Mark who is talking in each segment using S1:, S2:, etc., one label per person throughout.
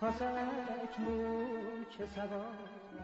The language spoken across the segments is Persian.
S1: خاصه اکنون که سوار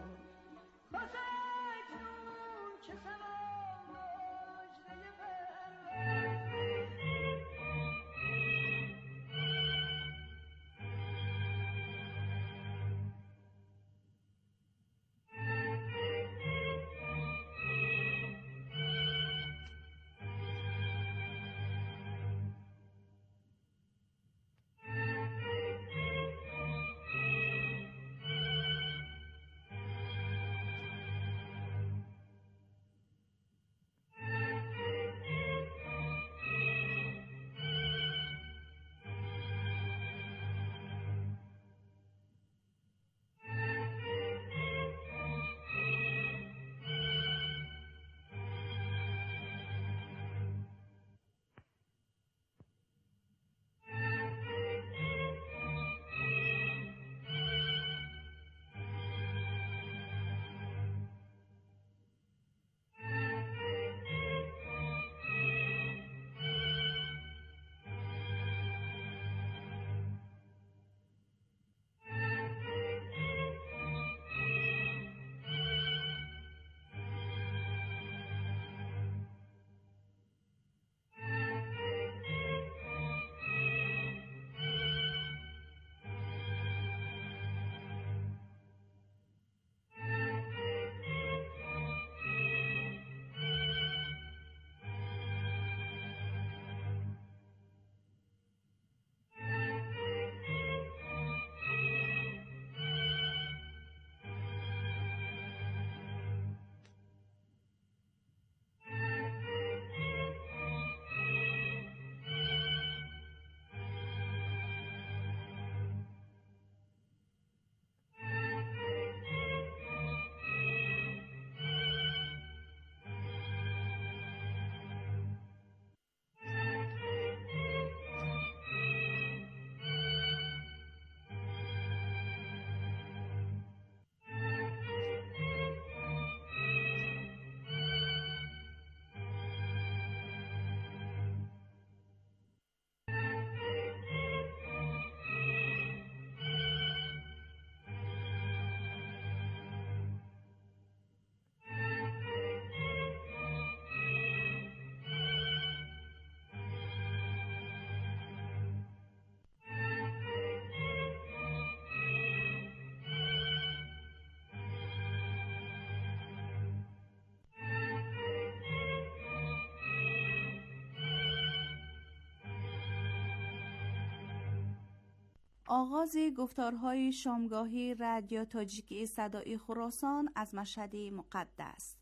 S2: آغاز گفتارهای شامگاهی رادیو تاجیکی صدای خراسان از مشهد مقدس.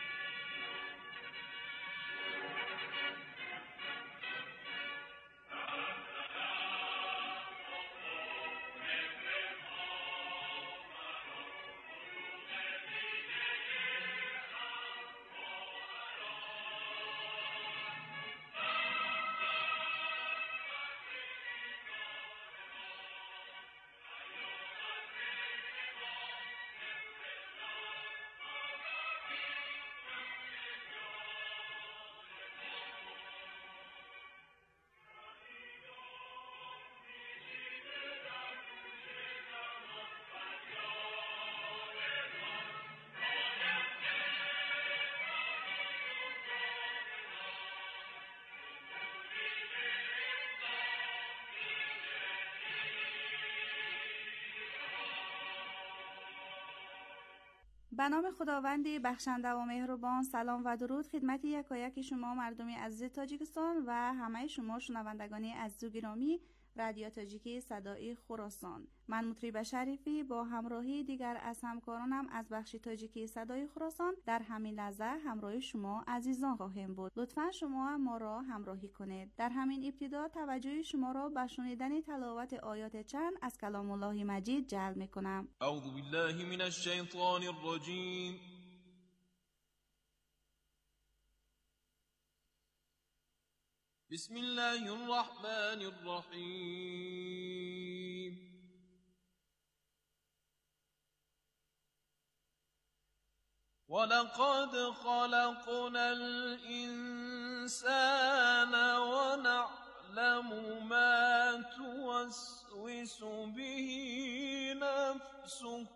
S2: به نام خداوندی بخشنده و مهربان. سلام و درود خدمت یکایک شما مردمی عزیز تاجیکستان و همه شما شنوندگان عزیز و گرامی رادیو تاجیکی صدای خراسان. من مطرب شریفی با همراهی دیگر از همکارانم از بخش تاجیکی صدای خراسان در همین لحظه همراه شما عزیزان خواهیم بود. لطفا شما ما را همراهی کنید. در همین ابتدا توجه شما را به شنیدن تلاوت آیات چند از کلام الله مجید جلب می‌کنم.
S3: اعوذ بالله من الشیطان الرجیم. بسم الله الرحمن الرحیم. ولقد خلقنا الإنسان ونعلم ما توسوس به نفسه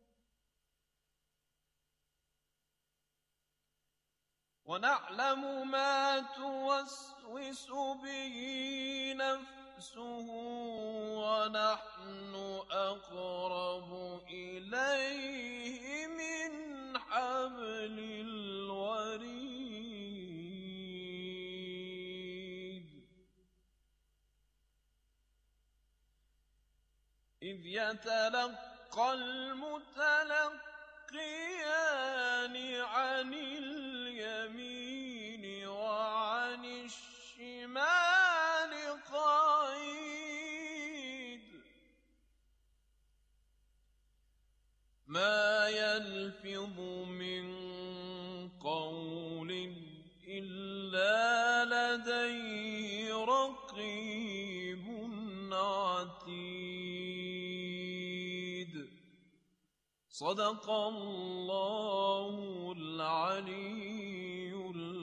S3: ونعلم ما توسوس به نفسه ونحن أقرب إليه من حبل الوريد إذ يتلقى المتلقيان عن اليمين وعن الشمال قعيد ما يلفظ من قول إلا لديه رقيب عتيد صدق الله العلي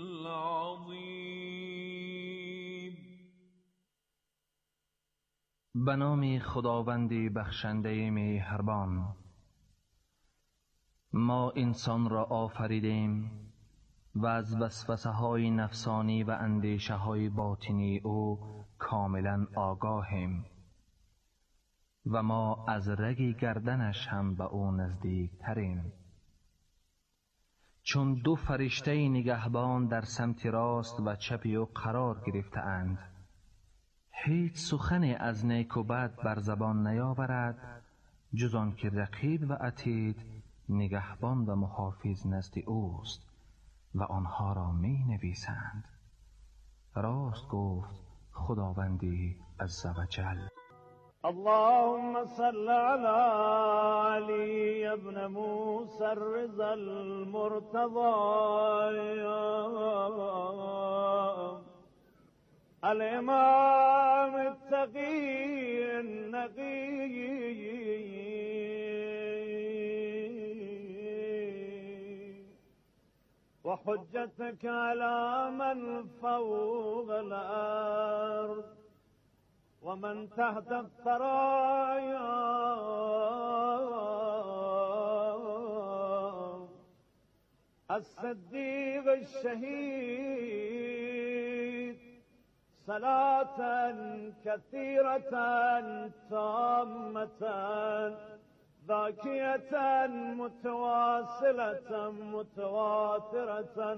S3: العظیم.
S4: به نام خداوند بخشنده مهربان. ما انسان را آفریدیم و از وسوسه های نفسانی و اندیشه های باطنی او کاملا آگاهیم و ما از رگ گردنش هم به او نزدیک تریم. چون دو فرشته نگهبان در سمت راست و چپ او قرار گرفته اند، هیچ سخن از نیک و بد بر زبان نیاورد جز آن که رقیب و عتید نگهبان و محافظ نزد اوست و آنها را می نویسند. راست گفت خداوندی عزوجل.
S1: اللهم صل على علي ابن موسى الرضا المرتضى الإمام التقي النقي وحجتك على من فوق الأرض ومن تحت الثرايا الصديق الشهيد صلاة كثيرة تامة ذاكية متواصلة متواترة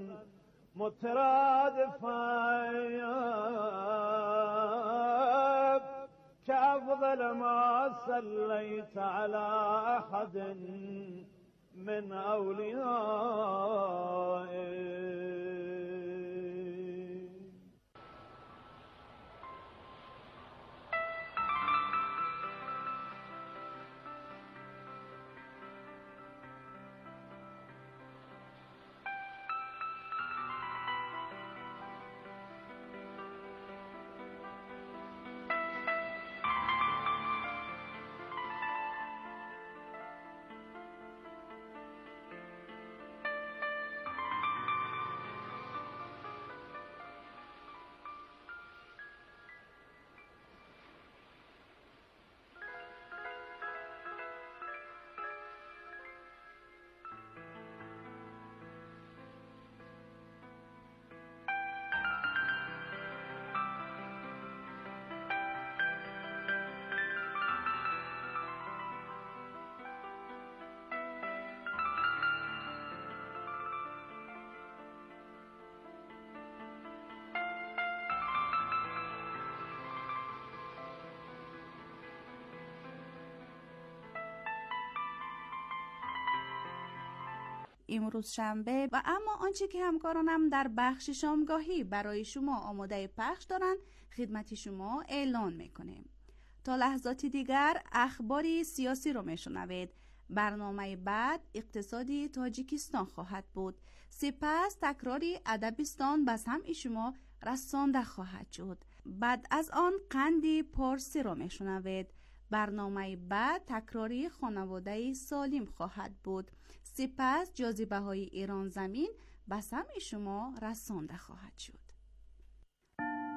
S1: مترادفة كأفضل ما صليت على أحد من أوليائك.
S2: امروز شنبه و اما آنچه که همکارانم در بخش شامگاهی برای شما آماده پخش دارند خدمت شما اعلان میکنیم. تا لحظاتی دیگر اخباری سیاسی رو میشنوید. برنامه بعد اقتصادی تاجیکستان خواهد بود. سپس تکراری ادبستان به سمع شما رسانده خواهد شد. بعد از آن قندی پارسی رو میشنوید. برنامه بعد تکراری خانواده سالم خواهد بود. سپس جاذبه های ایران زمین به سمع شما رسانده خواهد شد.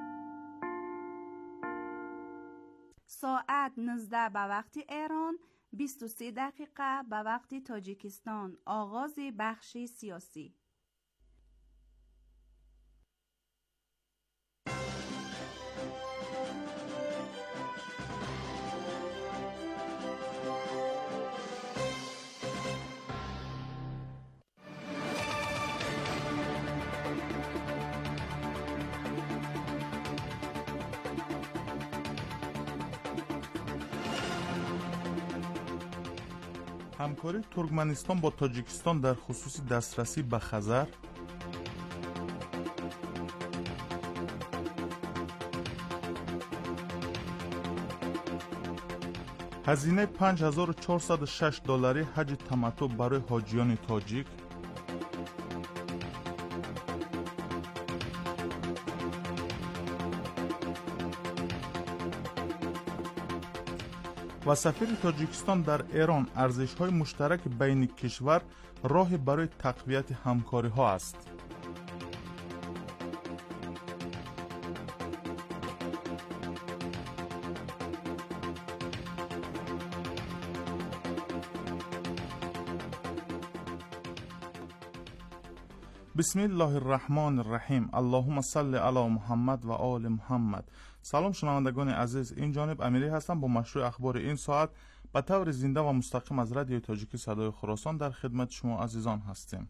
S2: ساعت 19 به وقت ایران 23 دقیقه به وقت تاجیکستان. آغاز بخش سیاسی.
S5: همکاری ترکمنستان با تاجیکستان در خصوص دسترسی به خزر. هزینه $5406 حج تمتع برای حاجیان تاجیک. و سفیر تاجیکستان در ایران: ارزش‌های مشترک بین کشور راه برای تقویت همکاری‌ها است. بسم الله الرحمن الرحیم. اللهم صل علی محمد و آل محمد. سلام شنوندگان عزیز، این جانب امیری هستم با مشروع اخبار این ساعت به طور زنده و مستقیم از رادیو تاجیکی صدای خراسان در خدمت شما عزیزان هستیم.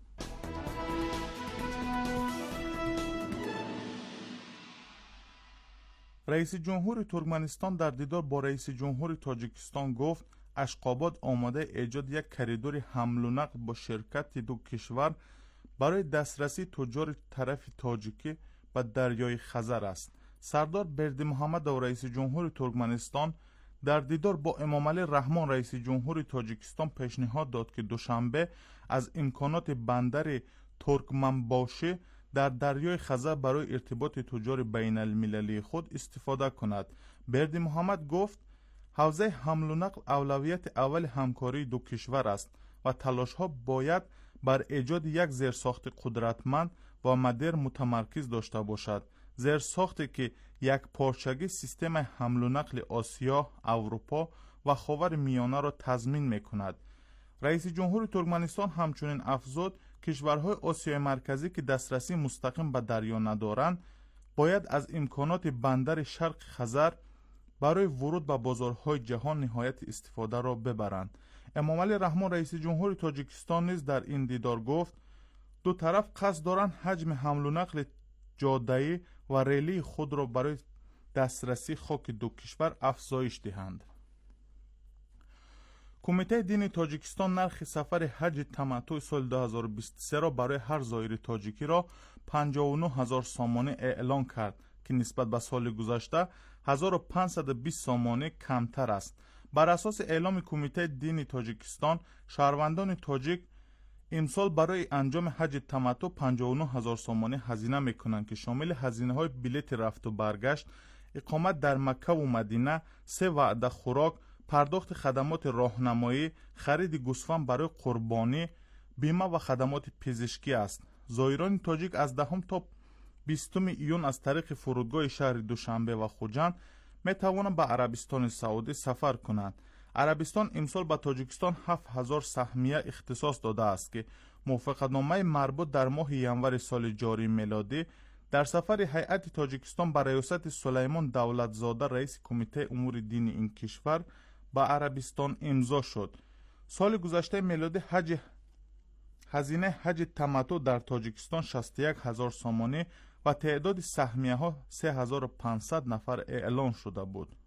S5: رئیس جمهور ترکمنستان در دیدار با رئیس جمهور تاجیکستان گفت اشقاباد آماده ایجاد یک کریدور حمل و نقل با شرکت دو کشور برای دسترسی تجار طرف تاجیکی به دریای خزر است. سردار بردیمحمد و رئیس جمهور ترکمنستان در دیدار با امامعلی رحمان رئیس جمهور تاجیکستان پیشنهاد داد که دوشنبه از امکانات بندر ترکمنباشی در دریای خزر برای ارتباط تجار بین المللی خود استفاده کند. بردیمحمد گفت حوزه حمل و نقل اولویت اول همکاری دو کشور است و تلاش ها باید بر ایجاد یک زیرساخت قدرتمند و مدرن متمرکز داشته باشد. زیرساختی که یک پارچگی سیستم حمل و نقل آسیا، اروپا و خاور میانه را تضمین می‌کند. رئیس جمهور ترکمنستان همچنین افزود کشورهای آسیای مرکزی که دسترسی مستقیم به دریا ندارند باید از امکانات بندر شرق خزر برای ورود به بازارهای جهان نهایت استفاده را ببرند. امامعلی رحمان رئیس جمهور تاجیکستان نیز در این دیدار گفت دو طرف قصد دارند حجم حمل و نقل جاده‌ای و ریلی خود را برای دسترسی خاک دو کشور افزایش دهند. کمیته دینی تاجیکستان نرخ سفر حج تمتع سال 2023 را برای هر زائر تاجیکی را 59,000 سامانه اعلان کرد که نسبت به سال گذشته 1520 سامانه کمتر است. بر اساس اعلام کمیته دینی تاجیکستان، شهروندان تاجیک امسال برای انجام حج تمتع 59,000 سامانه هزینه میکنند که شامل هزینه های بلیط رفت و برگشت، اقامت در مکه و مدینه، 3 وعده خوراک، پرداخت خدمات راهنمایی، خرید گوسفند برای قربانی، بیمه و خدمات پزشکی است. زائران تاجیک از 10 تا 20 ایون از طریق فرودگاه شهر دوشنبه و خوجند می توانند به عربستان سعودی سفر کنند. عربستان امسال به تاجیکستان 7000 سهمیه اختصاص داده است که موافقتنامه مربوط در ماه ینور سال جاری میلادی در سفر هیئت تاجیکستان به ریاست سلیمان دولتزاده رئیس کمیته امور دینی این کشور به عربستان امضا شد. سال گذشته میلادی هزینه حج تمتع در تاجیکستان 61,000 سامانه و تعداد سهمیه ها 3500 نفر اعلان شده بود.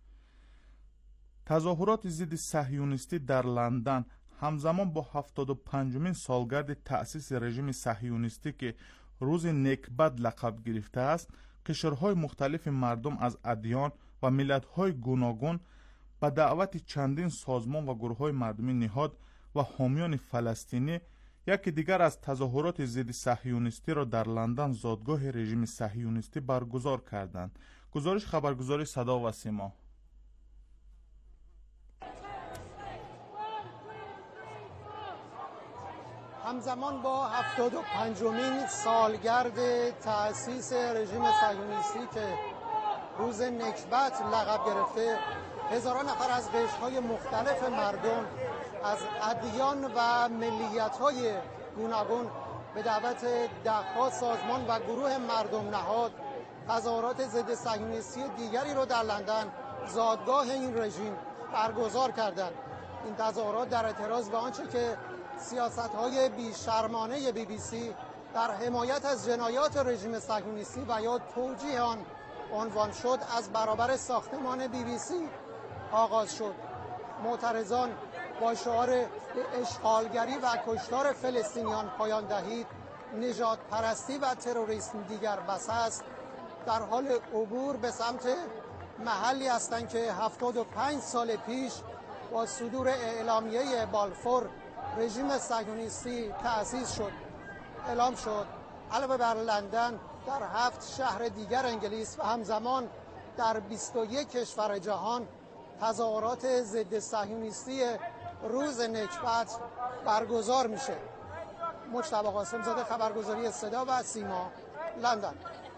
S5: تظاهرات ضد صهیونیستی در لندن همزمان با 75مین سالگرد تأسیس رژیم صهیونیستی که روز نکبت لقب گرفته است، قشرهای مختلف مردم از ادیان و ملت‌های گوناگون به دعوت چندین سازمان و گروه‌های مردمی نهاد و حامیان فلسطینی یکی دیگر از تظاهرات ضد صهیونیستی را در لندن زادگاه رژیم صهیونیستی برگزار کردند. گزارش خبرگزاری صدا و سیما.
S6: همزمان با 75مین سالگرد تأسیس رژیم صهیونیستی که روز نکبت لقب گرفته، هزاران نفر از قشرهای مختلف مردم از ادیان و ملیت‌های گوناگون به دعوت ده‌ها سازمان و گروه مردم نهاد تظاهرات ضد صهیونیستی دیگری رو در لندن، زادگاه این رژیم، برگزار کردند. این تظاهرات در اعتراض به آنچه که سیاست‌های بی‌شرمانه BBC در حمایت از جنایات رژیم صهیونیستی و یا توجیه آن عنوان شد از برابر ساختمان BBC آغاز شد. معترضان با شعار اشغالگری و کشتار فلسطینیان پایان دهید، نژاد پرستی و تروریسم دیگر بس است، در حال عبور به سمت محلی هستند که 75 سال پیش با صدور اعلامیه بالفور رژیم صهیونیستی تأسیس شد. اعلام شد علاوه بر لندن در 7 شهر دیگر انگلیس و همزمان در 21 کشور جهان تظاهرات ضد صهیونیستی روز نکبت برگزار میشه. مجتبی قاسم زاده، خبرگزاری صدا و سیما، لندن.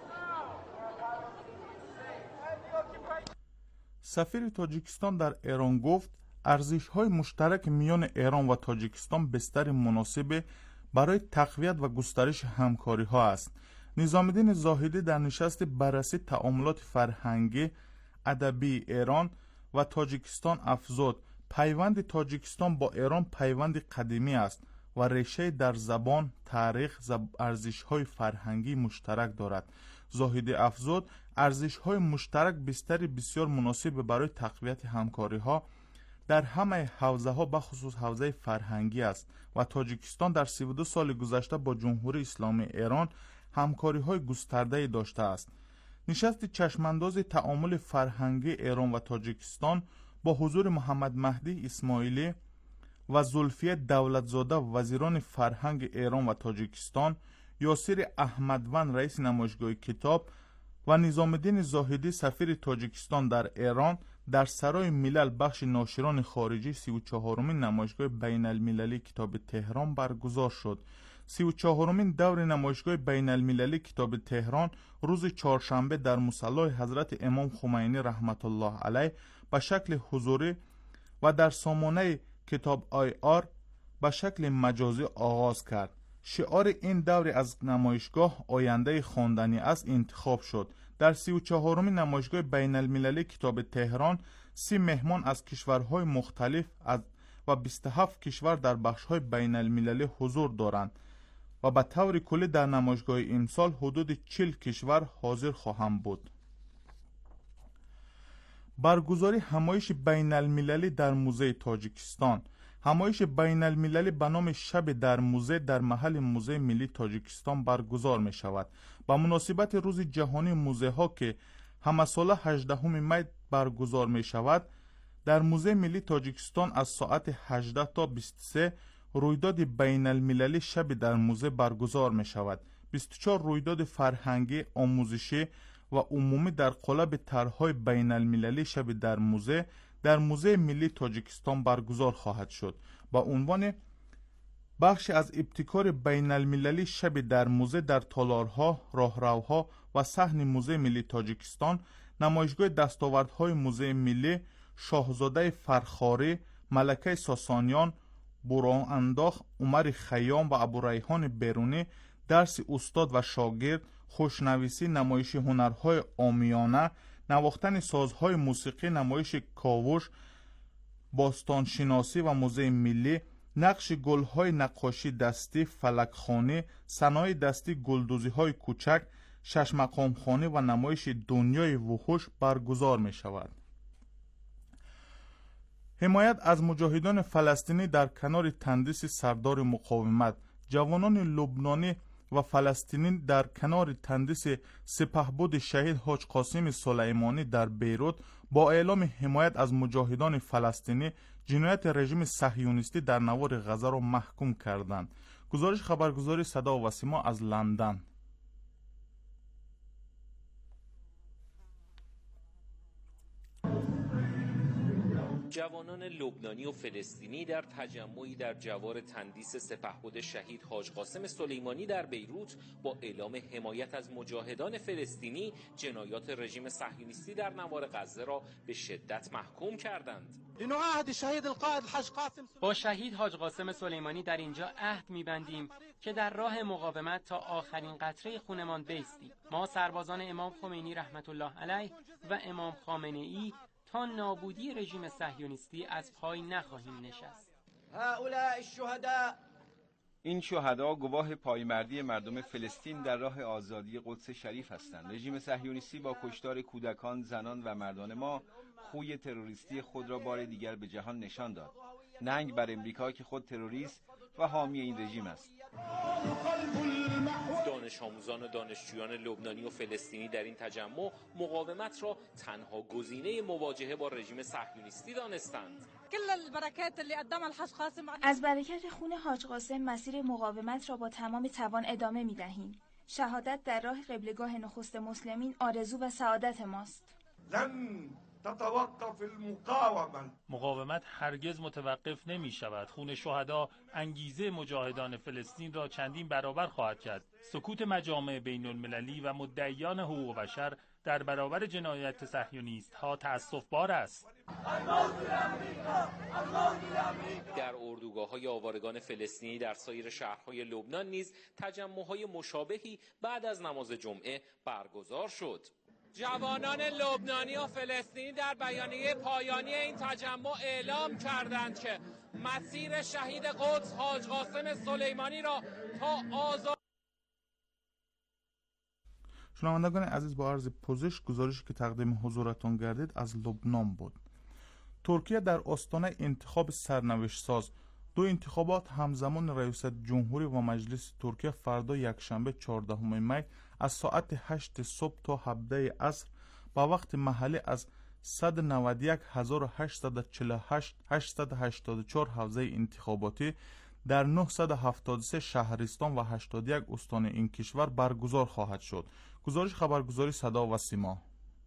S5: سفیر تاجیکستان در ایران گفت ارزش‌های مشترک میان ایران و تاجیکستان بستر مناسب برای تقویت و گسترش همکاری‌ها است. نظام الدین زاهدی در نشست بررسی تعاملات فرهنگی ادبی ایران و تاجیکستان افزود پیوند تاجیکستان با ایران پیوند قدیمی است و ریشه در زبان، تاریخ، ارزش‌های فرهنگی مشترک دارد. زاهدی افزود ارزش‌های مشترک بستر بسیار مناسب برای تقویت همکاری‌ها در همه حوزه‌ها بخصوص حوزه فرهنگی است و تاجیکستان در 32 سال گذشته با جمهوری اسلامی ایران همکاری‌های گسترده‌ای داشته است. نشست چشمانداز تعامل فرهنگی ایران و تاجیکستان با حضور محمد مهدی اسماعیلی و زلفیه دولتزاده وزیران فرهنگ ایران و تاجیکستان، یاسر احمدوند رئیس نمایشگاه کتاب و نظام الدین زاهدی سفیر تاجیکستان در ایران در سرای ملل بخش ناشران خارجی 34مین نمایشگاه بین المللی کتاب تهران برگزار شد. 34مین دور نمایشگاه بین المللی کتاب تهران روز چهارشنبه در مصلی حضرت امام خمینی رحمت الله علیه به شکل حضوری و در سامانه کتاب IR به شکل مجازی آغاز کرد. شعار این دور از نمایشگاه آینده خواندنی است انتخاب شد. در 34مین نمایشگاه بین المللی کتاب تهران 30 مهمان از کشورهای مختلف و 27 کشور در بخش‌های بین المللی حضور دارند و به طور کلی در نمایشگاه امسال حدود 40 کشور حاضر خواهند بود. برگزاری همایش بین المللی در موزه تاجیکستان. همایش بین المللی به نام شب در موزه در محل موزه ملی تاجیکستان برگزار می شود. با مناسبت روز جهانی موزه ها که همه ساله 18 می برگزار می شود، در موزه ملی تاجیکستان از ساعت 18 تا 23 رویداد بین المللی شب در موزه برگزار می شود. 24 رویداد فرهنگی، آموزشی و عمومی در قالب طرح‌های بین المللی شب در موزه ملی تاجیکستان برگزار خواهد شد. با عنوان بخش از ابتکار بین المللی شب در موزه در تالارها، راهروها و صحن موزه ملی تاجیکستان، نمایشگاه دستاوردهای موزه ملی، شاهزاده فرخاری، ملکه ساسانیان، بران انداخ، عمر خیام و ابوریحان بیرونی، درس استاد و شاگرد، خوشنویسی، نمایش هنرهای عامیانه، نواختن سازهای موسیقی، نمایش کاوش، باستانشناسی و موزه ملی، نقش گلهای نقاشی دستی، فلکخانه، صنایع دستی، گلدوزی‌های کوچک، شش مقام خانه و نمایش دنیای وحوش برگزار می شود. حمایت از مجاهدان فلسطینی در کنار تندیس سردار مقاومت. جوانان لبنانی و فلسطینی در کنار تندیس سپهبد شهید حاج قاسم سلیمانی در بیروت با اعلام حمایت از مجاهدان فلسطینی جنایت رژیم صهیونیستی در نوار غزه را محکوم کردند. گزارش خبرگزاری صدا و سیما از لندن.
S7: جوانان لبنانی و فلسطینی در تجمعی در جوار تندیس سپهبد شهید حاج قاسم سلیمانی در بیروت با اعلام حمایت از مجاهدان فلسطینی جنایات رژیم صهیونیستی در نوار غزه را به شدت محکوم کردند.
S8: با شهید حاج قاسم سلیمانی در اینجا عهد می‌بندیم که در راه مقاومت تا آخرین قطره خونمان بایستیم. ما سربازان امام خمینی رحمت الله علیه و امام خامنه‌ای تا نابودی رژیم صهیونیستی از پای نخواهیم نشست.
S9: این شهدا گواه پایمردی مردم فلسطین در راه آزادی قدس شریف هستند. رژیم صهیونیستی با کشتار کودکان، زنان و مردان ما خوی تروریستی خود را بار دیگر به جهان نشان داد. ننگ بر امریکا که خود تروریست و حامی این رژیم است.
S7: دانش آموزان و دانشجویان لبنانی و فلسطینی در این تجمع مقاومت را تنها گزینه مواجهه با رژیم صهیونیستی دانستند.
S10: از برکت خون حاج قاسم مسیر مقاومت را با تمام توان ادامه می دهیم. شهادت در راه قبلگاه نخست مسلمین آرزو و سعادت ماست.
S11: مقاومت هرگز متوقف نمی شود. خون شهدا انگیزه مجاهدان فلسطین را چندین برابر خواهد کرد. سکوت مجامع بین المللی و مدعیان حقوق بشر در برابر جنایت صهیونیست ها تأسف‌بار است.
S7: در اردوگاه‌های آوارگان فلسطینی در سایر شهرهای لبنان نیز تجمع‌های مشابهی بعد از نماز جمعه برگزار شد.
S12: جوانان لبنانی و فلسطینی در بیانیه پایانی این تجمع اعلام کردند که مسیر شهید قدس حاج قاسم سلیمانی را تا آزاد.
S5: شنوندگان عزیز، با عرض پوزش گزارشی که تقدیم حضورتان گردید از لبنان بود. ترکیه در آستانه انتخاب سرنوشت ساز. دو انتخابات همزمان ریاست جمهوری و مجلس ترکیه فردا یکشنبه 14 می از ساعت 8 صبح تا 17 عصر با وقت محلی از 191,848 حوزه انتخاباتی در 973 شهرستان و 81 استان این کشور برگزار خواهد شد. گزارش خبرگزاری صدا و سیما.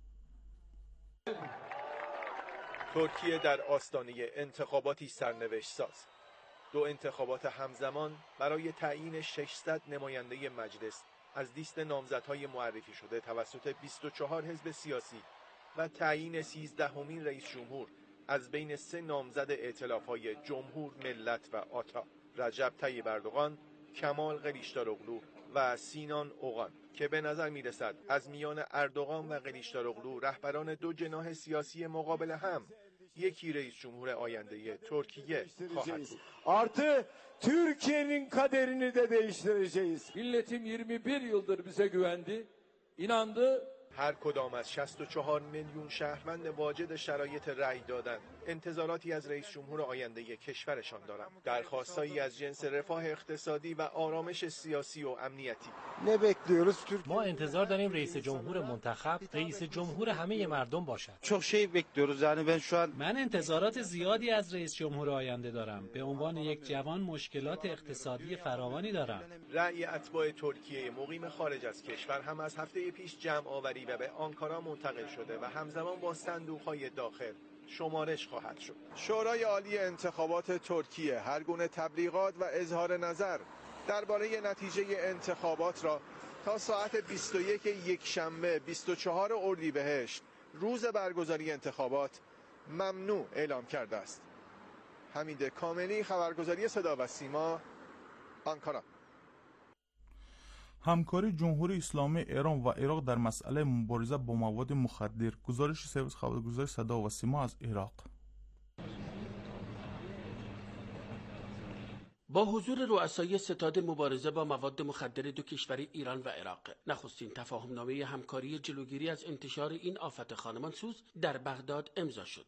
S13: ترکیه در آستانه انتخاباتی سرنوشت ساز. دو انتخابات همزمان برای تعیین 600 نماینده مجلس از لیست نامزدهای معرفی شده توسط 24 حزب سیاسی و تعیین 13مین رئیس جمهور از بین 3 نامزد ائتلاف‌های جمهور، ملت و آتا، رجب طیب اردوغان، کمال قلیچداروغلو و سینان اوغان، که به نظر می‌رسد از میان اردوغان و قلیچداروغلو رهبران دو جناح سیاسی مقابل هم یکی رئیس جمهور آینده ترکیه خواهد بود.
S14: Artı Türkiye'nin kaderini de değiştireceğiz.
S15: Milletim 21 yıldır bize güvendi, inandı.
S13: هر کدام از 64 میلیون شهروند واجد شرایط رأی دادن انتظاراتی از رئیس جمهور آینده کشورشان دارند. درخواستایی از جنس رفاه اقتصادی و آرامش سیاسی و امنیتی.
S16: ما انتظار داریم رئیس جمهور منتخب رئیس جمهور همه مردم باشد. من انتظارات زیادی از رئیس جمهور آینده دارم. به عنوان یک جوان مشکلات اقتصادی فراوانی دارم.
S13: رأی اتباع ترکیه مقیم خارج از کشور هم از هفته پیش جمع آوری و به آنکارا منتقل شده و همزمان با صندوق‌های داخل شمارش خواهد شد. شورای عالی انتخابات ترکیه هر گونه تبلیغات و اظهار نظر درباره نتیجه انتخابات را تا ساعت 21 یکشنبه 24 اردیبهشت روز برگزاری انتخابات ممنوع اعلام کرده است. حمید کاملی، خبرگزاری صدا و سیما، آنکارا.
S5: همکاری جمهوری اسلامی ایران و عراق در مسئله مبارزه با مواد مخدر. گزارش سرویس خبرگزاری صدا و سیما از عراق.
S17: با حضور رؤسای ستاد مبارزه با مواد مخدر دو کشور ایران و عراق، نخستین تفاهمنامه همکاری جلوگیری از انتشار این آفت خانمانسوز در بغداد امضا شد.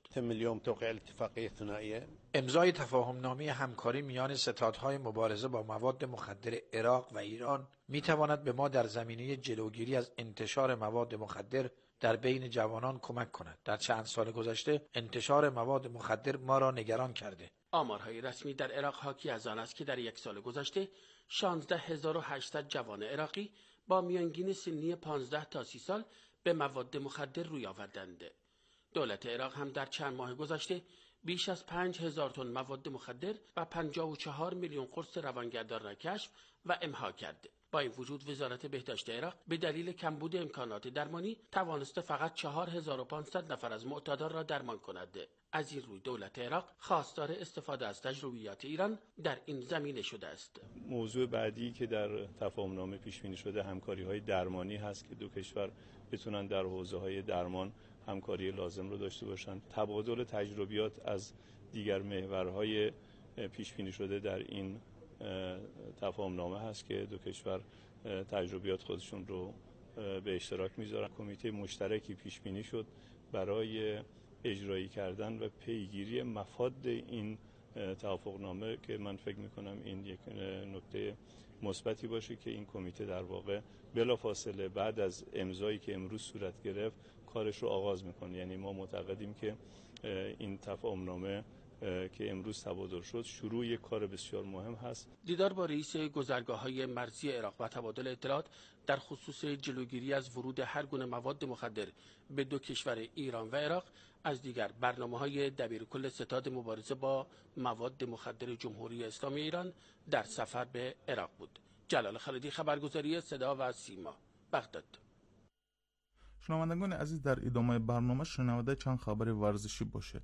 S18: امضای تفاهمنامه همکاری میان ستادهای مبارزه با مواد مخدر عراق و ایران میتواند به ما در زمینه جلوگیری از انتشار مواد مخدر در بین جوانان کمک کند. در چند سال گذشته انتشار مواد مخدر ما را نگران کرده.
S17: آمارهای رسمی در عراق حاکی از آن است که در یک سال گذشته 16800 جوان عراقی با میانگین سنی 15 تا 30 سال به مواد مخدر روی آوردند. دولت عراق هم در چند ماه گذشته بیش از 5000 تن مواد مخدر و 54 میلیون قرص روانگردان را کشف و امضا کرده. با این وجود وزارت بهداشت عراق به دلیل کمبود امکانات درمانی توانسته فقط 4500 نفر از معتادان را درمان کند. از این روی دولت عراق خواستار استفاده از تجربیات ایران در این زمینه شده است.
S19: موضوع بعدی که در تفاهمنامه پیش بینی شده همکاری‌های درمانی هست که دو کشور بتونن در حوزه‌های درمان همکاری لازم رو داشته باشند. تبادل تجربیات از دیگر محورهای پیش بینی شده در این تفاهمنامه هست که دو کشور تجربیات خودشون رو به اشتراک میذارن. کمیته مشترکی پیش بینی شد برای اجرایی کردن و پیگیری مفاد این توافقنامه که من فکر میکنم این یک نکته مثبتی باشه که این کمیته در واقع بلافاصله بعد از امضایی که امروز صورت گرفت کارش رو آغاز میکنه. یعنی ما معتقدیم که این تفاهمنامه که امروز تبادل شد شروع یک کار بسیار مهم هست.
S17: دیدار با رئیس گذرگاه‌های مرزی عراق و تبادل اطلاعات در خصوص جلوگیری از ورود هر گونه مواد مخدر به دو کشور ایران و عراق از دیگر برنامه‌های دبیرکل ستاد مبارزه با مواد مخدر جمهوری اسلامی ایران در سفر به عراق بود. جلال خالدی، خبرگزاری صدا و سیما، بغداد.
S5: شنوندگان عزیز، در ادامه برنامه شنونده چند خبر ورزشی باشید.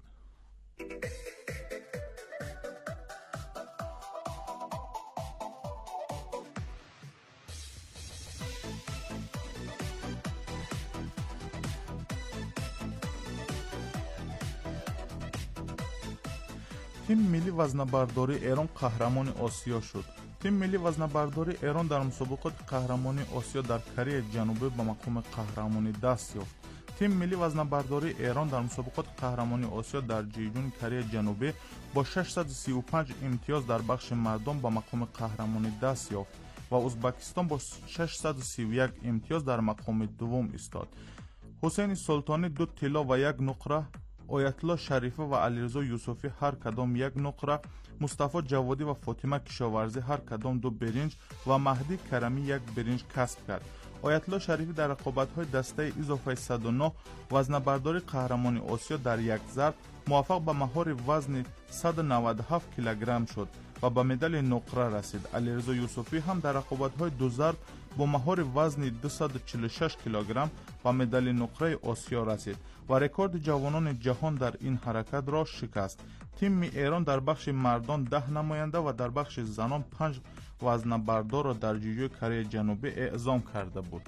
S5: تیم ملی وزنه‌برداری ایران قهرمان آسیا شد. تیم ملی وزنه‌برداری ایران در مسابقات قهرمانی آسیا در کره جنوبی به مقام قهرمانی دست یافت. تیم ملی وزنه‌برداری ایران در مسابقات قهرمانی آسیا در جیجون کره جنوبی با 635 امتیاز در بخش مردان به مقام قهرمانی دست یافت و ازبکستان با 631 امتیاز در مقام دوم ایستاد. حسین سلطانی 2 طلا و 1 نقره، آیت الله شریفه و علیرضا یوسفی هر کدام 1 نقره، مصطفی جوادی و فاطمه کشاورزی هر کدام 2 برنج و مهدی کرمی 1 برنج کسب کرد. آیت الله شریفی در رقابت‌های دسته اضافه 109 وزنه‌برداری قهرمانی آسیا در یک ضرب موفق به مهار وزن 197 کیلوگرم شد و به مدال نقره رسید. علیرضا یوسفی هم در رقابت‌های 2 ضرب با مهار وزن 246 کیلوگرم و مدال نقره آسیا رسید و رکورد جوانان جهان در این حرکت را شکست. تیم ایران در بخش مردان 10 نماینده و در بخش زنان 5 وزنه‌بردار را در جیجو کره جنوبی اعزام کرده بود.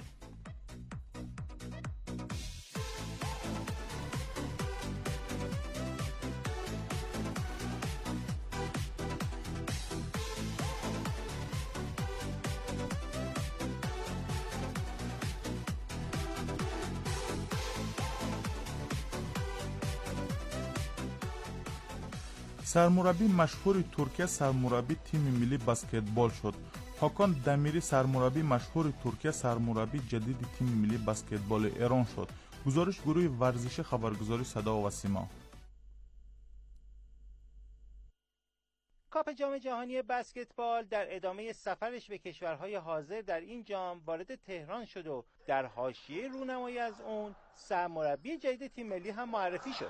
S5: سرمربی مشهور ترکیه سرمربی تیم ملی بسکتبال شد. هاکان دمیری سرمربی مشهور ترکیه سرمربی جدید تیم ملی بسکتبال ایران شد. گزارش گروه ورزشی خبرگزاری صدا و سیما.
S20: کاپ جام جهانی بسکتبال در ادامه سفرش به کشورهای حاضر در این جام وارد تهران شد و در حاشیه رونمایی از اون سرمربی جدید تیم ملی هم معرفی شد.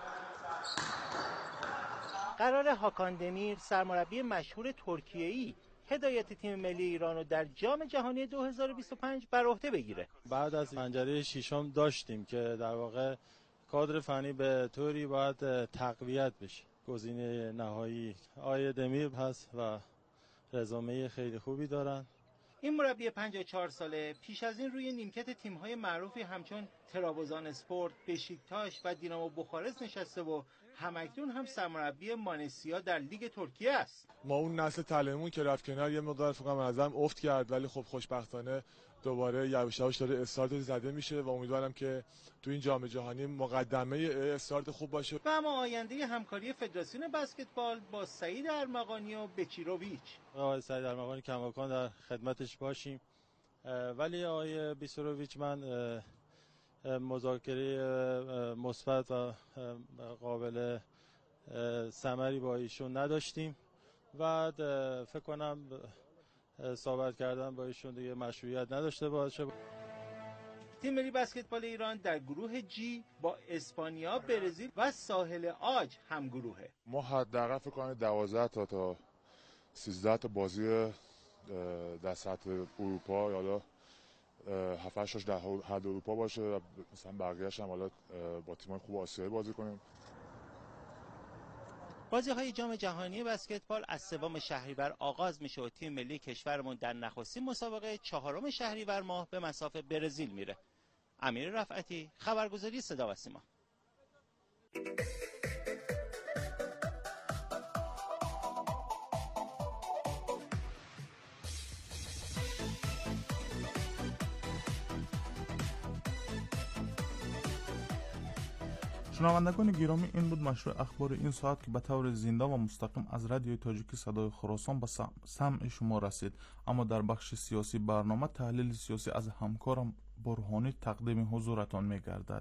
S20: قرار هاکان دمیر سرمربی مشهور ترکیه‌ای هدایت تیم ملی ایران رو در جام جهانی 2025 بر عهده بگیره.
S21: بعد از پنجره ششم داشتیم که در واقع کادر فنی به طوری باید تقویت بشه. گزینه نهایی آقای دمیر هست و رزومه خیلی خوبی دارن.
S20: این مربی 54 ساله پیش از این روی نیمکت تیم‌های معروفی همچون ترابزان اسپورت، بشیکتاش و دینامو بوخارست نشسته و همکنون هم سرمربی مانسیا در لیگ ترکیه است.
S22: ما اون نسل طلایمون که رفت کنار یه مقدار فقط منظم افت کرد، ولی خب خوشبختانه دوباره یواش یواش داره استارت زده میشه و امیدوارم که تو این جام جهانی مقدمه استارت خوب باشه.
S20: و اما آینده همکاری فدراسیون بسکتبال با سعید ارمغانی و بچیروویچ.
S21: آقای سعید ارمغانی کماکان در خدمتش باشیم، ولی آقای بیسروویچ من مذاکره مثبت و قابل ثمری با ایشون نداشتیم و فکر کنم صحبت کردن با ایشون دیگه مشروعیت نداشته باشه.
S20: تیم ملی بسکتبال ایران در گروه جی با اسپانیا، برزیل و ساحل عاج هم گروهه.
S22: ما حداقل فکر کنم 12 تا 13 تا بازی در سطح اروپا یا 7-8 تاش در حد اروپا باشه، مثلا بقیه‌اش هم حالا با تیم‌های خوب آسیایی بازی کنیم.
S20: بازی‌های جام جهانی بسکتبال از 3 شهریور آغاز میشه و تیم ملی کشورمون در نخستین مسابقه 4 شهریور ماه به مصاف برزیل میره. امیر رفعتی، خبرگزاری صدا و سیما.
S5: شنوندگان گرامی، این بود مشروع اخبار این ساعت که به طور زنده و مستقیم از رادیوی تاجیکی صدای خراسان به سمع شما رسید. اما در بخش سیاسی برنامه تحلیل سیاسی از همکارم برهانی تقدیم حضورتان می‌گردد.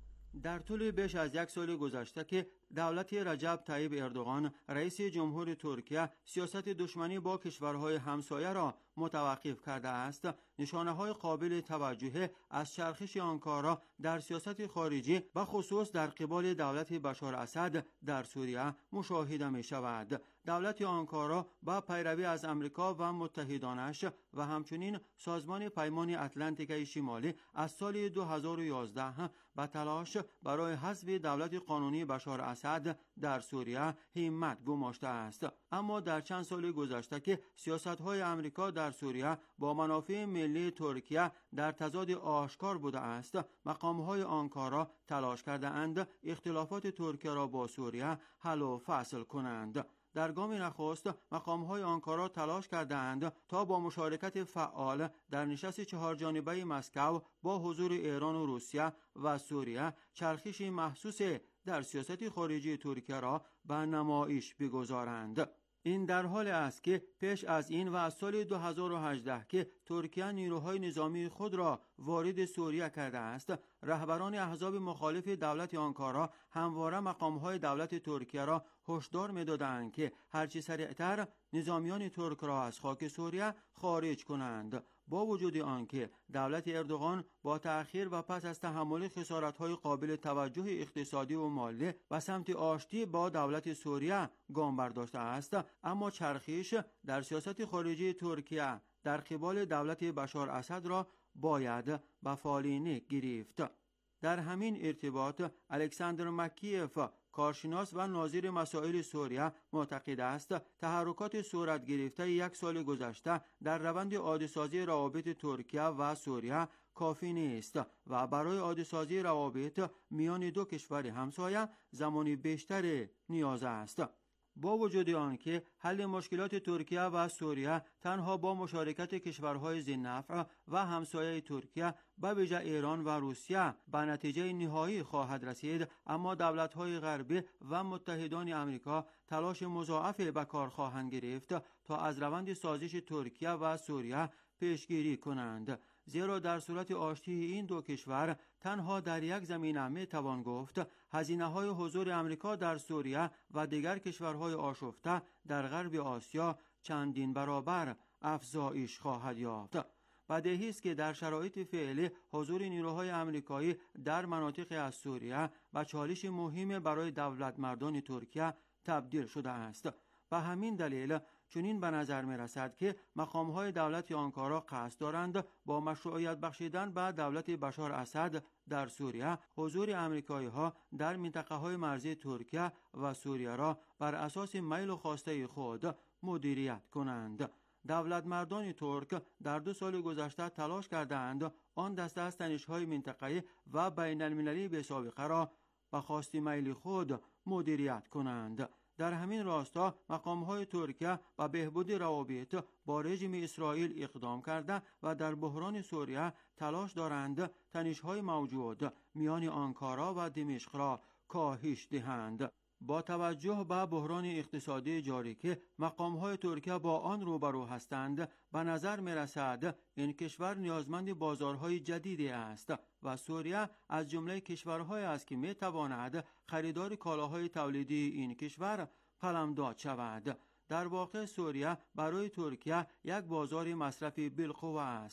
S3: در طول بیش از 1 سال گذشته که دولت رجب طیب اردوغان رئیس جمهور ترکیه سیاست دشمنی با کشورهای همسایه را متوقف کرده است، نشانه‌های قابل توجه از چرخش آنکارا در سیاست خارجی و خصوص در قبال دولت بشار اسد در سوریه مشاهده می‌شود. دولت آنکارا با پیروی از امریکا و متحدانش و همچنین سازمان پیمان اتلانتیک شمالی از سال 2011 به تلاش برای حذف دولت قانونی بشار اسد در سوریه همت گماشته است. اما در چند سال گذشته که سیاست‌های امریکا در سوریه با منافع ملی ترکیه در تضاد آشکار بوده است، مقام‌های آنکارا تلاش کرده‌اند اختلافات ترکیه را با سوریه حل و فصل کنند. در گام نخست مقام‌های آنکارا تلاش کردند تا با مشارکت فعال در نشست 4 جانبه مسکو با حضور ایران و روسیه و سوریه چرخش محسوس در سیاست خارجی ترکیه را به نمایش بگذارند. این در حال است که پیش از این و از سال 2018 که ترکیه نیروهای نظامی خود را وارد سوریه کرده است، رهبران احزاب مخالف دولت آنکارا همواره مقام‌های دولت ترکیه را هشدار می‌دادند که هرچه سریعتر نظامیان ترک را از خاک سوریه خارج کنند. با وجود آنکه دولت اردوغان با تأخیر و پس از تحمل خسارت‌های قابل توجه اقتصادی و مالی و سمت آشتی با دولت سوریه گام برداشته است، اما چرخش در سیاست خارجی ترکیه در قبال دولت بشار اسد را باید به فالینه گرفت. در همین ارتباط الکساندر مکیف، کارشناس و ناظر مسائل سوریه، معتقد است تحرکات صورت گرفته 1 سال گذشته در روند عادی‌سازی روابط ترکیه و سوریه کافی نیست و برای عادی‌سازی روابط میان 2 کشور همسایه زمانی بیشتر نیاز است. با وجود آنکه حل مشکلات ترکیه و سوریه تنها با مشارکت کشورهای ذی‌نفع و همسایه ترکیه به ویژه ایران و روسیه به نتیجه نهایی خواهد رسید، اما دولت‌های غربی و متحدان امریکا تلاش مضاعفی به کار خواهند گرفت تا از روند سازش ترکیه و سوریه پیشگیری کنند، زیرا در صورت آشتی این 2 کشور تنها در یک زمینه میتوان گفت هزینه‌های حضور امریکا در سوریه و دیگر کشورهای آشفته در غرب آسیا چندین برابر افزایش خواهد یافت. بدیهی است که در شرایط فعلی حضور نیروهای آمریکایی در مناطق از سوریه و چالش مهم برای دولت مردان ترکیه تبدیل شده است. به همین دلیل چنین به نظر می رسد که مقام‌های دولت آنکارا قصد دارند با مشروعیت بخشیدن به دولت بشار اسد در سوریه حضور آمریکایی‌ها در منطقه‌های مرزی ترکیه و سوریه را بر اساس میل و خواسته خود مدیریت کنند. دولت مردان ترک در 2 سال گذشته تلاش کردند آن دسته از تنش‌های منطقه‌ای و بین المللی به سابقه را به خواست میل خود مدیریت کنند. در همین راستا مقام‌های ترکیه و بهبود روابط با رژیم اسرائیل اقدام کرده و در بحران سوریه تلاش دارند تنش‌های موجود میان آنکارا و دمشق را کاهش دهند. با توجه به بحران اقتصادی جاری که مقام‌های ترکیه با آن روبرو هستند، به نظر می‌رسد این کشور نیازمند بازارهای جدیدی است و سوریه از جمله کشورهایی است که می‌تواند خریدار کالاهای تولیدی این کشور قلمداد شود. در واقع سوریه برای ترکیه یک بازار مصرفی بالقوه است.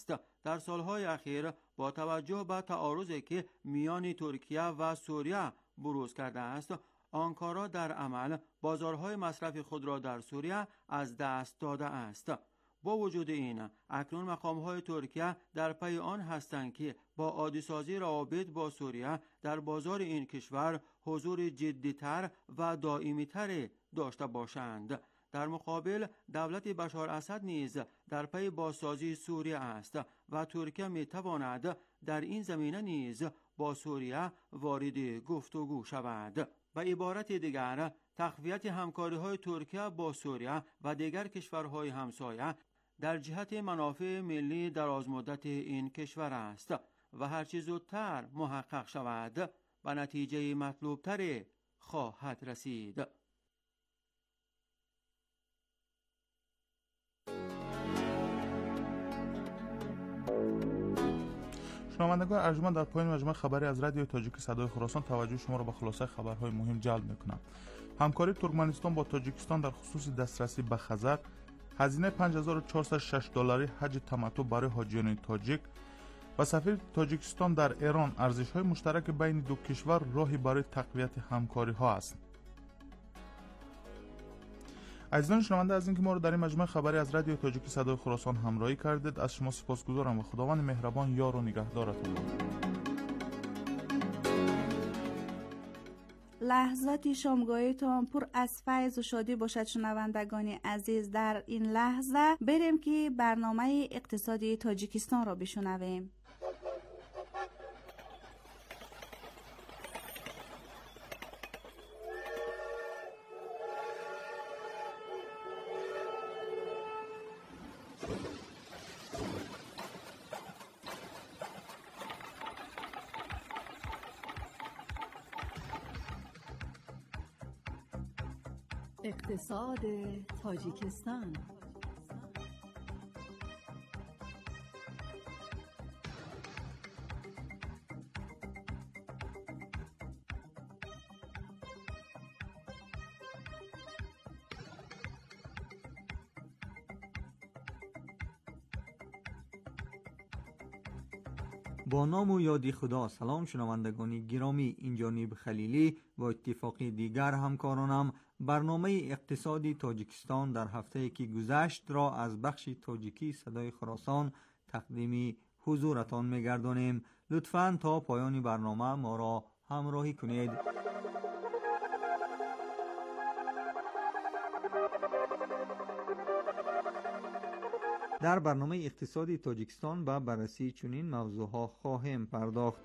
S3: در سالهای اخیر با توجه به تعارضی که میان ترکیه و سوریه بروز کرده است، آنکارا در عمل بازارهای مصرف خود را در سوریه از دست داده است. با وجود این، اکنون مقامهای ترکیه در پی آن هستند که با عادی‌سازی روابط با سوریه در بازار این کشور حضور جدی‌تر و دائمی‌تر داشته باشند. در مقابل دولت بشار اسد نیز در پی بازسازی سوریه است و ترکیه می‌تواند در این زمینه نیز با سوریه وارد گفتگو شود. به عبارت دیگر، تقویت همکاری‌های ترکیه با سوریه و دیگر کشورهای همسایه در جهت منافع ملی درازمدت این کشور است و هرچه زودتر محقق شود به نتیجه مطلوب‌تر خواهد رسید.
S5: شنوندگان ارجمند، در پایان مجموعه خبری از رادیو تاجیک صدای خراسان توجه شما را به خلاصه خبرهای مهم جلب میکنم. همکاری ترکمنستان با تاجیکستان در خصوص دسترسی به خزر، هزینه $5406 حج تمتع برای حاجیان تاجیک و سفیر تاجیکستان در ایران، ارزش‌های مشترک بین دو کشور راهی برای تقویت همکاری‌ها است. عزیزان شنونده، از اینکه ما رو در این مجموعه خبری از رادیو تاجیک صدای خراسان همراهی کردید از شما سپاسگزارم و خداوند مهربان یار و نگهدارتون باشد.
S2: لحظات شامگاهیتان پر از فیض و شادی باشد. شنوندگان عزیز، در این لحظه بریم که برنامه اقتصادی تاجیکستان را بشنویم.
S1: اقتصاد تاجیکستان.
S4: با نام و یادی خدا. سلام شنوندگان گرامی، این جانب خلیلی و اتفاقی دیگر همکارانم برنامه اقتصادی تاجیکستان در هفته که گذشت را از بخش تاجیکی صدای خراسان تقدیم حضورتان می‌گردانیم. لطفاً تا پایان برنامه ما را همراهی کنید. در برنامه اقتصادی تاجیکستان به بررسی چنین موضوعها خواهیم پرداخت.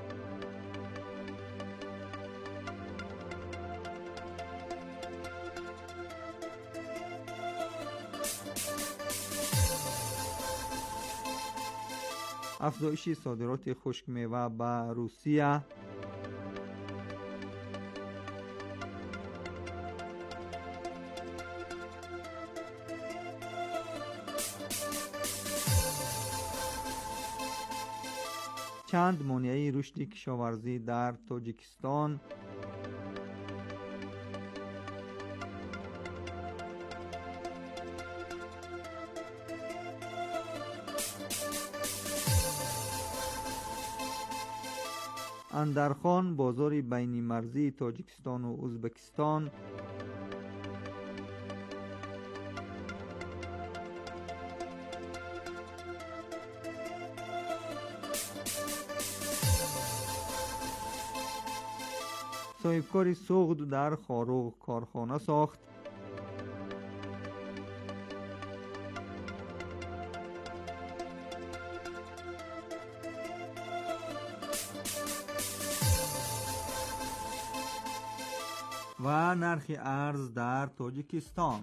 S4: افزایش صادرات خشک میوه به روسیه، چند مانعی رشد کشاورزی در تاجیکستان، اندرخان بازار بین مرزی تاجیکستان و ازبکستان، صاحبکار سوخت در خاروق کارخانه ساخت، و نرخ ارز در تاجیکستان.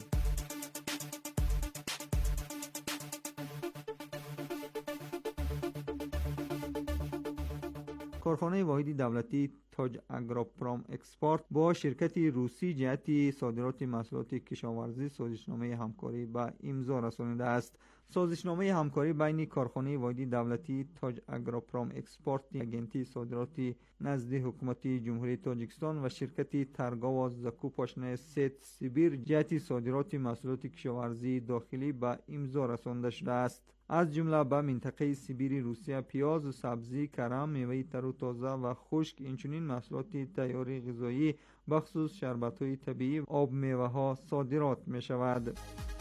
S4: کارخانه واحدی دولتی تاج اگروپروم اکسپورت با شرکت روسی جهت صادرات محصولات کشاورزی سازشنامه همکاری به امضا رسانیده است. سازشنامه همکاری بین کارخانه واحدی دولتی تاج اگروپروم اکسپورت اگنتی صادرات نزد حکومت جمهوری تاجیکستان و شرکت ترگاوا زکوپاشن سیت سیبیر جهت صادرات محصولات کشاورزی داخلی به امضا رسانیده شده است. از جمله به منطقه سیبیری روسیه پیاز و سبزی، کرم، میوه تر و تازه و خشک، اینچنین محصولات تیاری غذایی بخصوص شربت‌های طبیعی و آب میوه‌ها صادرات می‌شود.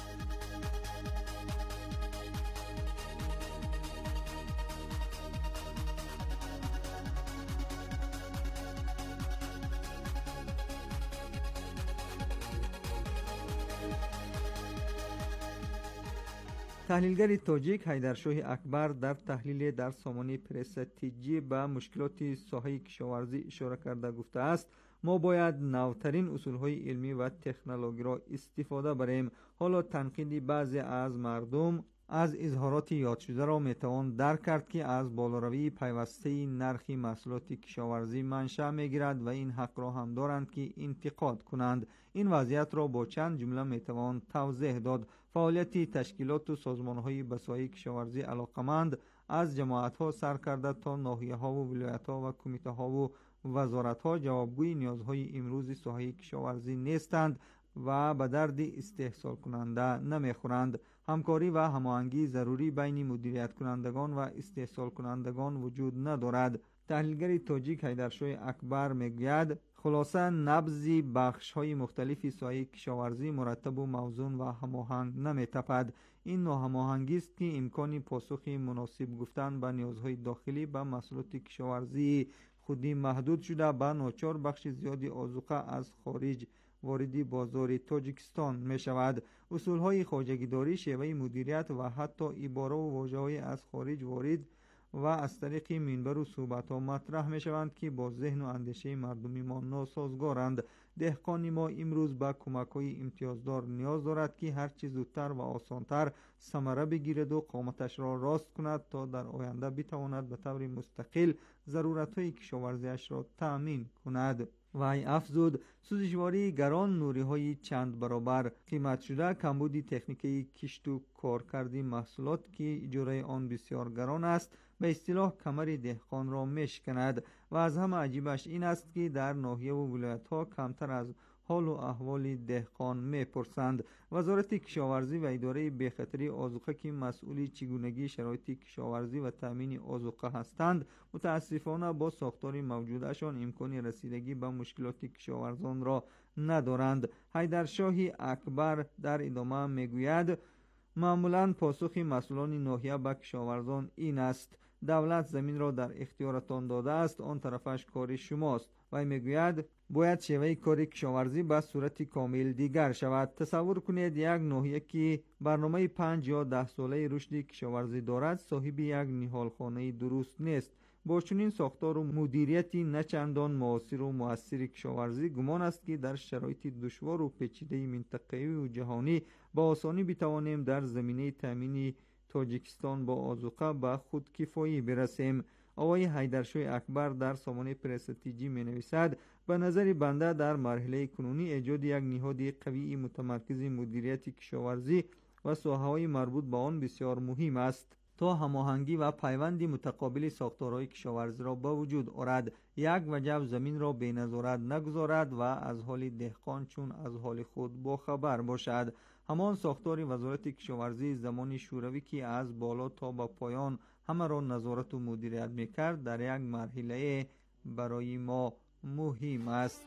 S4: تحلیلگر تاجیک حیدرشاه اکبر در تحلیل در سامانه پرس تیجی به مشکلات ساحه کشاورزی اشاره کرده گفته است ما باید نوترین اصولهای علمی و تکنولوژی را استفاده بریم. حالا تنقیدی بعضی از مردم از اظهارات یاد شده را میتوان درک کرد که از بالاروی پیوسته نرخ محصولات کشاورزی منشأ میگیرد و این حق را هم دارند که انتقاد کنند. این وضعیت را با چند جمله میتوان توضیح داد. فعالیت تشکیلات و سازمان‌های به ساحه کشاورزی علاقمند از جماعت‌ها سر کرده تا ناحیه‌ها و ولایت‌ها و کمیته‌ها و وزارت‌ها جوابگوی نیازهای امروز ساحه کشاورزی نیستند و به درد استحصال کننده نمیخورند. همکاری و هماهنگی ضروری بین مدیریت کنندگان و استحصال کنندگان وجود ندارد. تحلیلگر تاجیک حیدرشاه اکبر میگوید خلاصه نبض بخش‌های مختلف ساحه کشاورزی مرتب و موزون و هماهنگ نمی‌تپد. این ناهماهنگی است که امکان پاسخ مناسب گفتن به نیازهای داخلی به محصولات کشاورزی خودی محدود شده به ناچار بخش زیادی آذوقه از خارج واردی بازار تاجیکستان می شود. اصولهای خواجگیداری، شیوه مدیریت و حتی عباره و واژه‌های از خارج وارد و از طریق منبر و صحبت‌ها مطرح می شوند که با ذهن و اندیشه مردمی ما ناسازگارند. دهقان ما امروز به کمک‌های امتیازدار نیاز دارد که هر چیز زودتر و آسانتر ثمره بگیرد و قامتش را راست کند تا در آینده بتواند به طور مستقل ضرورت‌های کشاورزیش را تأمین کند. وی افزود سوزشواری گران، نوری‌های چند برابر قیمت شده، کمبودی تکنیکی کشت و کارکردی محصولات که اجاره آن بسیار گران است به اصطلاح کمر دهقان را میشکند. و از همه عجیبش این است که در ناحیه و ولایت‌ها کمتر از حال و احوال دهقان میپرسند. وزارت کشاورزی و اداره بخطری آذوقه که مسئول چگونگی شرایط کشاورزی و تامین آذوقه هستند متاسفانه با ساختار موجودشان امکان رسیدگی به مشکلات کشاورزان را ندارند. حیدرشاه اکبر در ادامه میگوید معمولاً پاسخ مسئولان ناحیه به کشاورزان این است دولت زمین را در اختیارتان داده است، آن طرفش کار شماست. و میگوید باید شیوه کار کشاورزی به صورت کامل دیگر شود. تصور کنید یک ناحیه که برنامه 5 یا 10 ساله رشد کشاورزی دارد صاحب یک نهالخانه درست نیست. با چنین ساختار و مدیریتی نچندان معاصر و مؤثر کشاورزی گمان است که در شرایط دشوار و پیچیده منطقه‌ای و جهانی با آسانی بتوانیم در زمینه تامین تاجیکستان با آذوقه به خودکفایی برسیم. آقای حیدرشاه اکبر در سامانه پرستیجی می نویسد به نظر بنده در مرحله کنونی ایجاد یک نهاد قوی متمرکز مدیریت کشاورزی و ساحه‌های مربوط به آن بسیار مهم است تا هماهنگی و پیوند متقابل ساختارهای کشاورزی را به وجود آورد. یک وجب زمین را بی نظارت نگذارد و از حال دهقان چون از حال خود با خبر باشد. همان ساختار وزارت کشاورزی زمان شوروی که از بالا تا به پایان همه را نظارت و مدیریت میکرد در یک مرحله برای ما مهم است.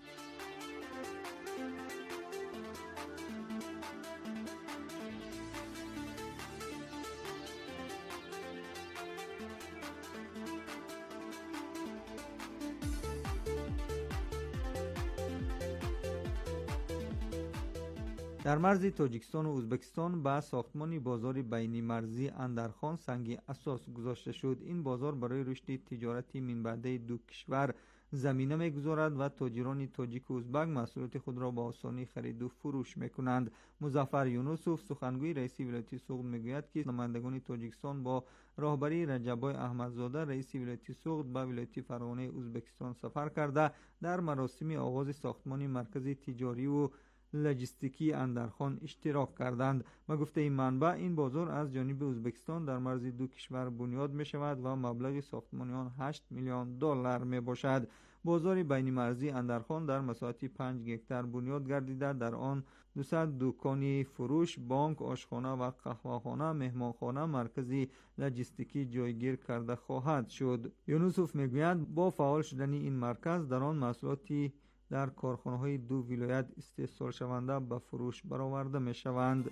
S4: در مرز تاجیکستان و ازبکستان به ساختمان بازار بینی مرزی اندرخان سنگ اساس گذاشته شد. این بازار برای رشد تجارتی منبعده دو کشور زمینه میگذارد و تاجران تاجیک و ازبک محصولات خود را با آسانی خرید و فروش میکنند. مظفر یونسوف سخنگوی رئیس ولایت سوغد میگوید که نمایندگان تاجیکستان با راهبری رجبای احمدزاده رئیس ولایت سوغد به ولایت فرغانه ازبکستان سفر کرده در مراسم آغاز ساختمان مرکز تجاری و لوجستیکی اندرخان اشتراک کردند. و گفته این منبع این بازار از جانب ازبکستان در مرز دو کشور بنیاد می شود و مبلغ ساختمان آن 8 میلیون دلار می باشد. بازار بین مرزی اندرخان در مساحت 5 هکتار بنیاد گردیده. در آن 200 دکانی فروش، بانک، آشخانه و قهوه‌خانه، مهمانخانه، مرکزی لوجستیکی جایگیر کرده خواهد شد. یونسوف میگوید با فعال شدن این مرکز در آن محصولاتی در کارخانه‌های 2 ولایت استحصال شونده به فروش برآورده می‌شوند.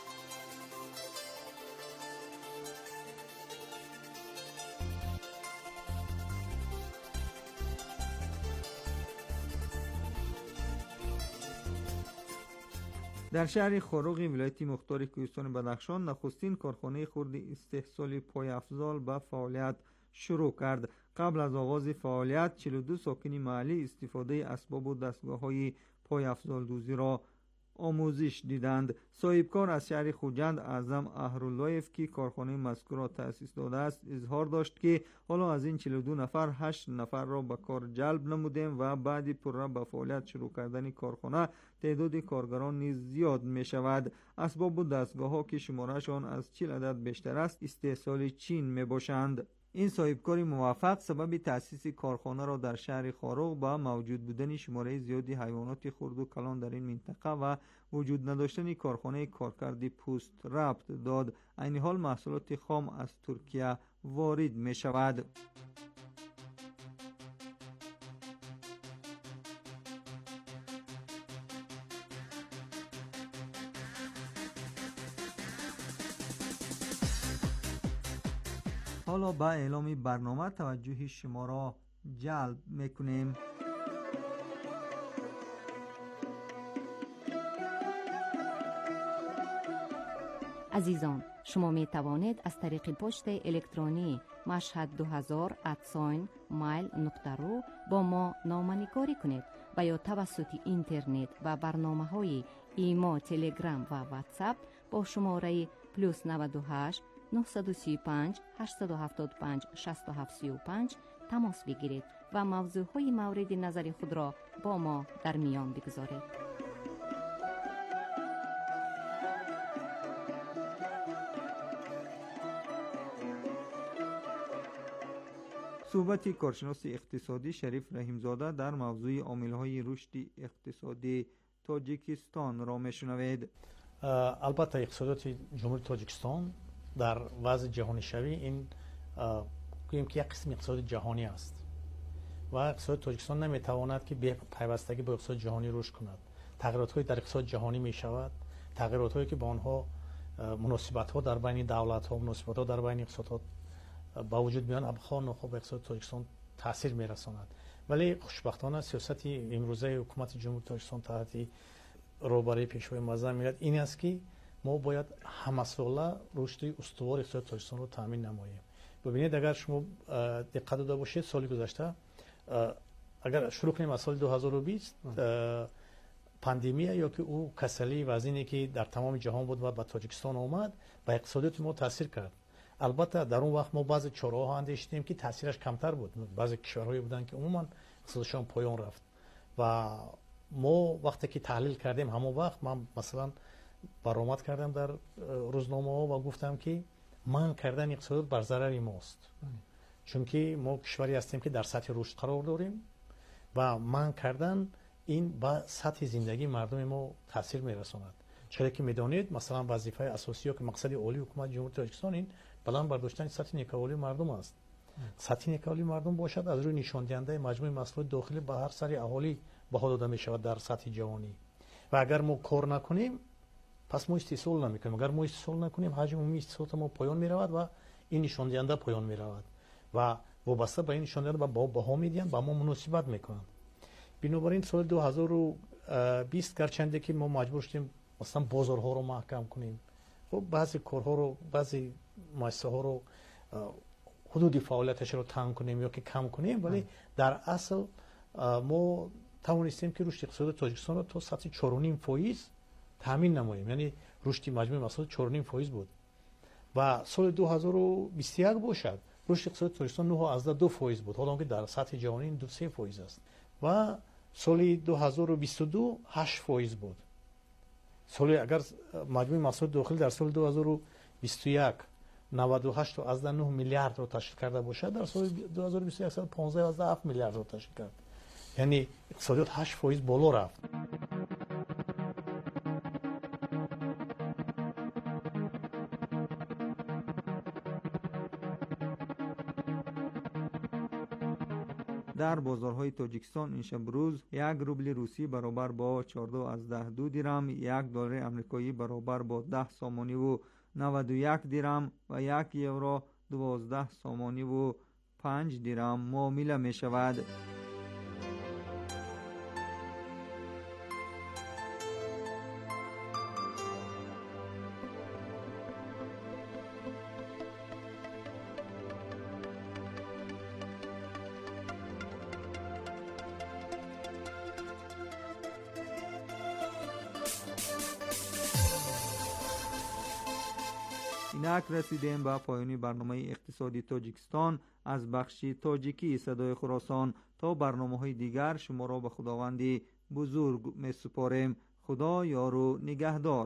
S4: در شهر خاروغی ولایت مختار کوهستان بدخشان نخستین کارخانه خرد استحصال پای افزال به فعالیت شروع کرد. قبل از آغاز فعالیت 42 ساکن محلی استفاده اسباب و دستگاه‌های پای افزال دوزی را آموزش دیدند. صاحبکار از شهر خوجند اعظم اهراللهیف که کارخانه مذکور را تأسیس داده است اظهار داشت که حالا از این 42 نفر 8 نفر را به کار جلب نمودیم و بعد پروژه به فعالیت شروع کردن کارخانه تعداد کارگران نیز زیاد می شود. اسباب و دستگاه ها که شمارهشان از 40 عدد بیشتر است استحصال چین می باشند. این صاحبکار موفق سبب تأسیس کارخانه را در شهر خاروغ با موجود بودن شماره زیادی حیوانات خرد و کلان در این منطقه و وجود نداشتن کارخانه کارکرد پوست ربط داد. عین حال محصولات خام از ترکیه وارد می شود. حالا به اعلام برنامه توجه شما را جلب میکنیم.
S6: عزیزان، شما می توانید از طریق پست الکترونی mashhad2000@mail.ru با ما نامه‌نگاری کنید و یا توسط اینترنت و برنامه‌های ایما، تلگرام و واتساپ با شماره +98 935 875 6735 تماس بگیرید و موضوعهای مورد نظر خود را با ما در میان بگذارید.
S4: صحبت کارشناس اقتصادی شریف رحیمزاده در موضوع عامل‌های رشد اقتصادی تاجیکستان را میشنوید.
S8: البته اقتصادات جمهوری تاجیکستان در وضع جهانی شوی این گوییم که یک قسم اقتصاد جهانی است و اقتصاد تاجیکستان نمیتواند که به پیوستگی با اقتصاد جهانی رشد کند. تغییرات‌های در اقتصاد جهانی می شود، تغییرات‌هایی که با آنها مناسبت‌ها در بین دولت‌ها، مناسبت‌ها در بین اقتصادات با وجود میان ابخوان و خب اقتصاد تاجیکستان تاثیر میرساند. ولی خوشبختانه سیاست امروزه حکومت جمهوری تاجیکستان تحت روبروی پیشوای معظم ملت این است که ما باید همساله رشد استوار اقتصاد تاجیکستان رو تامین نماییم. ببینید اگر شما دقت داشته باشید سال گذشته اگر شروع کنیم از سال 2020 پاندمی یا که او کسلی وزینی که در تمام جهان بود و به تاجیکستان آمد و اقتصادیات ما تاثیر کرد. البته در اون وقت ما بعضی چهره‌ها اندیشیدیم که تاثیرش کمتر بود. بعضی کشورهایی بودن که عموما اقتصادشون پایان رفت و ما وقتی که تحلیل کردیم همون وقت من مثلا برآمد کردم در روزنامه‌ها و گفتم که من کردن اقتصاد بر ضرر ماست، چون که ما کشوری هستیم که در سطح رشد قرار داریم و من کردن این با سطح زندگی مردم ما تاثیر میرساند. چرا که میدانید مثلا وظیفه اساسی و که مقصد اولی حکومت جمهوری تاجیکستان این بلند برداشتن سطح نیکولی مردم است. سطح نیکولی مردم باشد از روی نشان دهنده مجموع مسائل داخلی به هر سری اهالی بها داده می شود در سطح جهانی و اگر ما کار نکنیم پس ما استحصال نمیکنیم. اگر ما استحصال نکنیم حجم عمومی استحصال ما پایان می رود و این نشان دهنده پایان می رود و وابسته به این نشان دهنده با بها میدین با ما مناسبت میکنن. بنابراین سال 2020 گرچنده که ما مجبور شدیم مثلا بازارها رو محکم کنیم، خب بعضی کارها رو بعضی مؤسسه ها رو حدود فعالیتش رو تنگ کنیم یا که کم کنیم، ولی در اصل ما توانستیم که رشد اقتصاد تاجیکستان رو تا سطح 4.5% تامین نماییم. یعنی رشد مجموع محصولات 4.5% بود و سال 2021 باشد رشد اقتصاد تاجیکستان 9.2% بود، حالا که در سطح جهانی 2-3% است و سال 2022 8% بود. سال اگر مجموع محصولات داخلی در سال 2021 98.9 میلیارد رو تشکیل کرده باشد، در سال 2021 15.7 میلیارد رو تشکیل کرد. یعنی اقتصادیات 8% بالا رفت.
S4: در بازارهای تاجیکستان این شب روز 1 روبل روسی برابر با 14.2 درم، 1 دلار آمریکایی برابر با 10 سامانی و 91 درم و 1 یورو 12 سامانی و 5 درم معامله می شود. اینک رسیدیم به پایان برنامه اقتصادی تاجیکستان از بخش تاجیکی صدای خراسان. تا برنامه‌های دیگر شما را به خداوند بزرگ می سپاریم. خدا یار و نگهدار.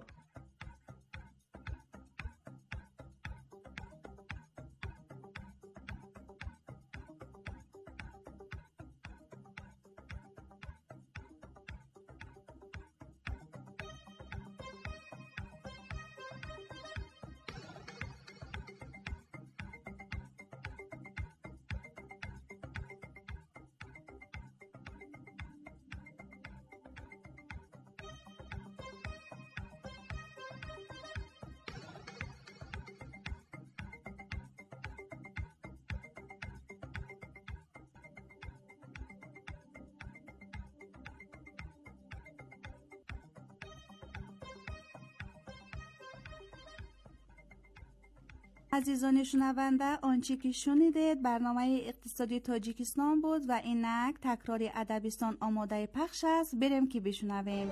S2: عزیزان شنونده، آنچه که شنیدید برنامه اقتصادی تاجیکستان بود و اینک تکرار ادبستان آماده پخش است. بریم که بشنویم.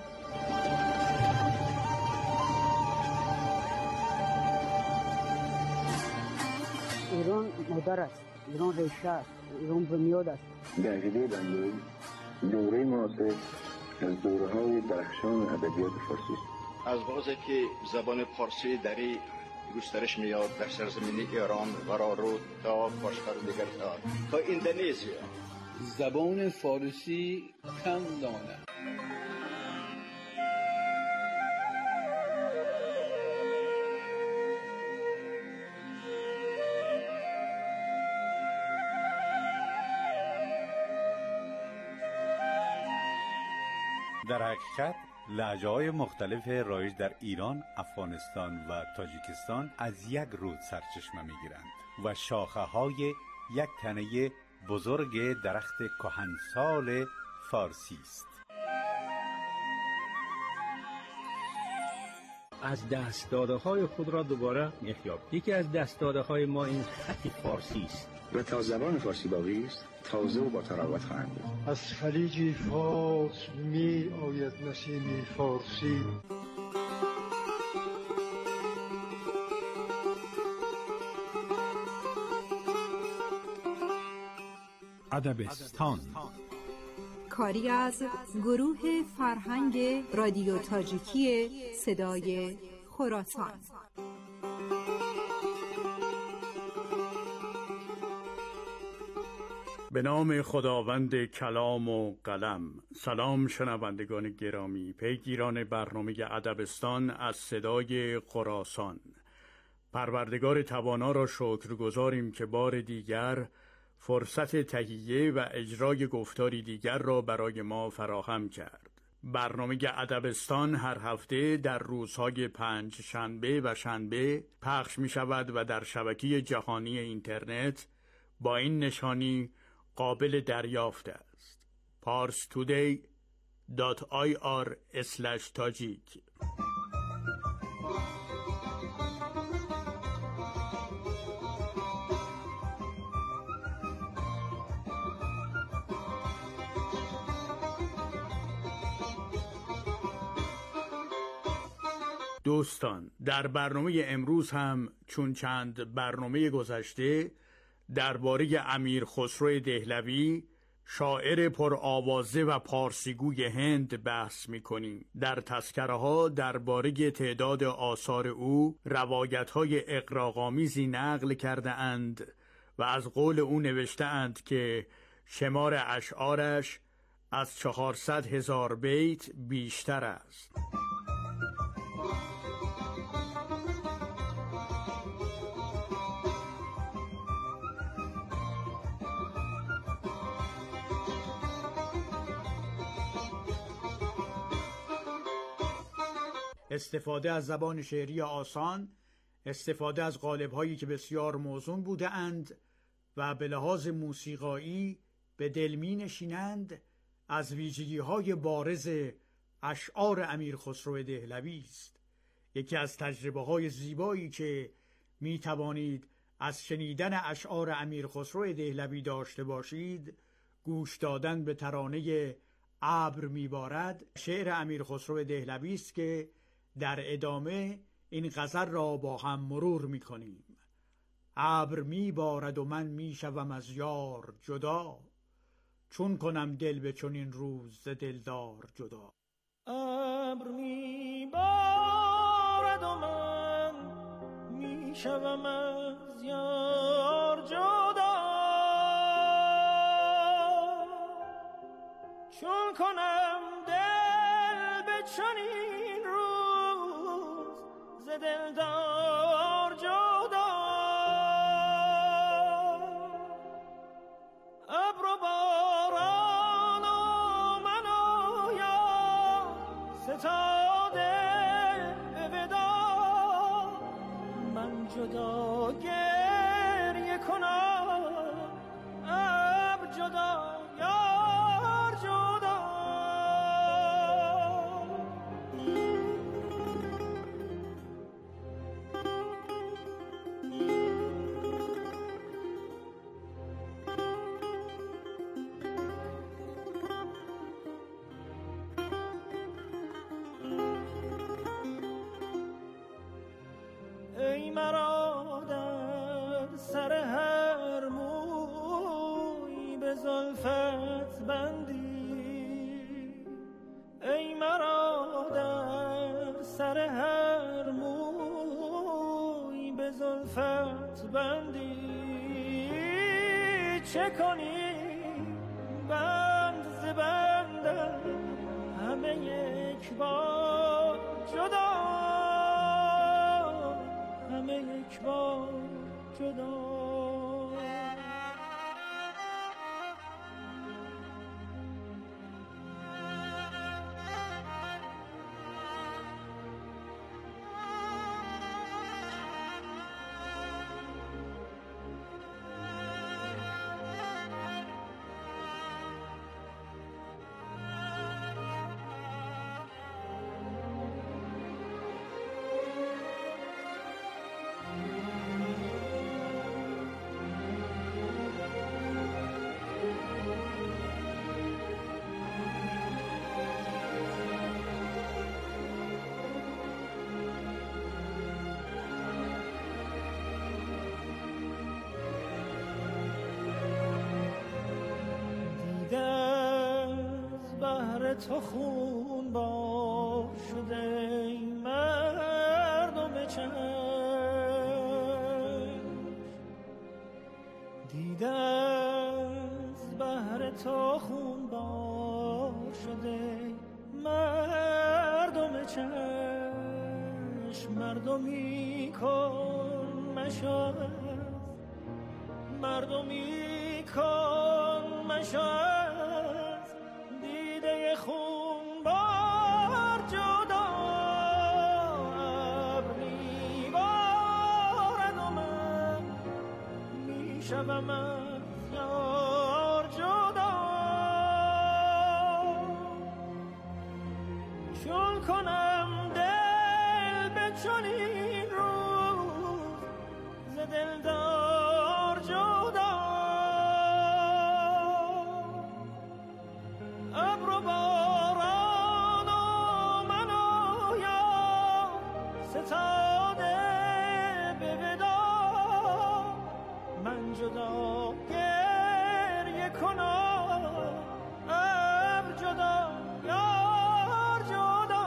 S9: ایران مادر است، ایران ریشه است، ایران بنیاد است.
S10: در عقیده بنده دوره معاصر از دوره‌های درخشان ادبیات فارسی است.
S23: از وقتی که زبان فارسی دری گسترش میاد در سرزمین ایران قرار رو تا باشتر دیگر تا اندونزیا.
S24: زبان فارسی کم دانه.
S25: در حقیقت لهجه‌های مختلف رایج در ایران، افغانستان و تاجیکستان از یک رود سرچشمه می‌گیرند و شاخه‌های یک تنه بزرگ درخت کهنسال فارسی است.
S26: از دست‌داده‌های خود را دوباره می‌یابیم. یکی از دست‌داده‌های ما این خط فارسی است
S10: و تا زبان فارسی باقی است تازه و با تراوت خواهند بود.
S27: از خلیج فارس می آید نسیم فارسی.
S28: ادبستان
S1: کاری از گروه فرهنگ رادیو تاجیکی صدای خراسان.
S28: به نام خداوند کلام و قلم. سلام شنوندگان گرامی، پیگیران برنامه ادبستان از صدای خراسان. پروردگار توانا را شکرگزاریم که بار دیگر فرصت تهیه و اجرای گفتاری دیگر را برای ما فراهم کرد. برنامه ادبستان هر هفته در روزهای 5 شنبه و شنبه پخش می شود و در شبکه جهانی اینترنت با این نشانی قابل دریافت است: parstoday.ir/tajik. دوستان، در برنامه امروز هم چون چند برنامه گذشته درباره امیر خسرو دهلوی، شاعر پرآوازه و پارسیگوی هند بحث می‌کنیم. در تذکره ها درباره تعداد آثار او روایت‌های اغراق‌آمیزی نقل کرده اند و از قول او نوشته اند که شمار اشعارش از 400,000 بیت بیشتر است. استفاده از زبان شعری آسان، استفاده از قالب‌هایی که بسیار موزون بودند و به لحاظ موسیقایی به دل می‌نشینند، از ویژگی‌های بارز اشعار امیر خسرو دهلوی است. یکی از تجربه‌های زیبایی که می‌توانید از شنیدن اشعار امیر خسرو دهلوی داشته باشید، گوش دادن به ترانه ابر میبارد، شعر امیر خسرو دهلوی است که در ادامه این غزل را با هم مرور می‌کنیم. ابر میبارد و من میشوم از یار جدا، چون کنم دل به چنین روز ز دلدار جدا.
S7: ابر میبارد و من میشوم از یار جدا، چون کنم دل به چنین روز ز دلدار جدا. ابر و باران و من و یار ستاده به ودا، من جدا گریه کنم ابر جدا یار جدا. ای مرا در سر هر موی به زلفت بندی، ای مرا در سر هر موی به زلفت بندی، چه کنی بند ز بندم همه یک بار جدا، همه یک بار جدا. تو خون با شده ای مردم چشم، دیده از بهر تو خون با شده مردم چشم، مردمی کن مشاز، مردمی کن مشاز، خون بار جدا. ابر میبارد و من میشوم از یار جدا، چون کنم دل به چنین روز ز دلدار جدا. ابر و باران و من و یار ستاده به ودا، من جدا گریه کنم ابر جدا یار جدا.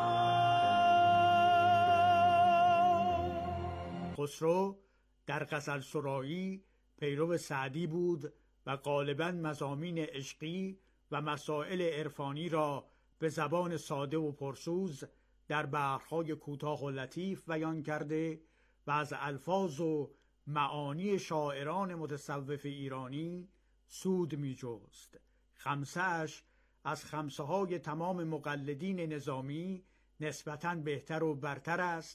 S28: خسرو در غزل سرایی پیرو سعدی بود و غالباً مضامین عشقی و مسائل عرفانی را به زبان ساده و پرسوز در بحرهای کوتاه و لطیف بیان کرده و از الفاظ و معانی شاعران متصوف ایرانی سود می جست. خمسه‌اش از خمسه های تمام مقلدین نظامی نسبتاً بهتر و برتر است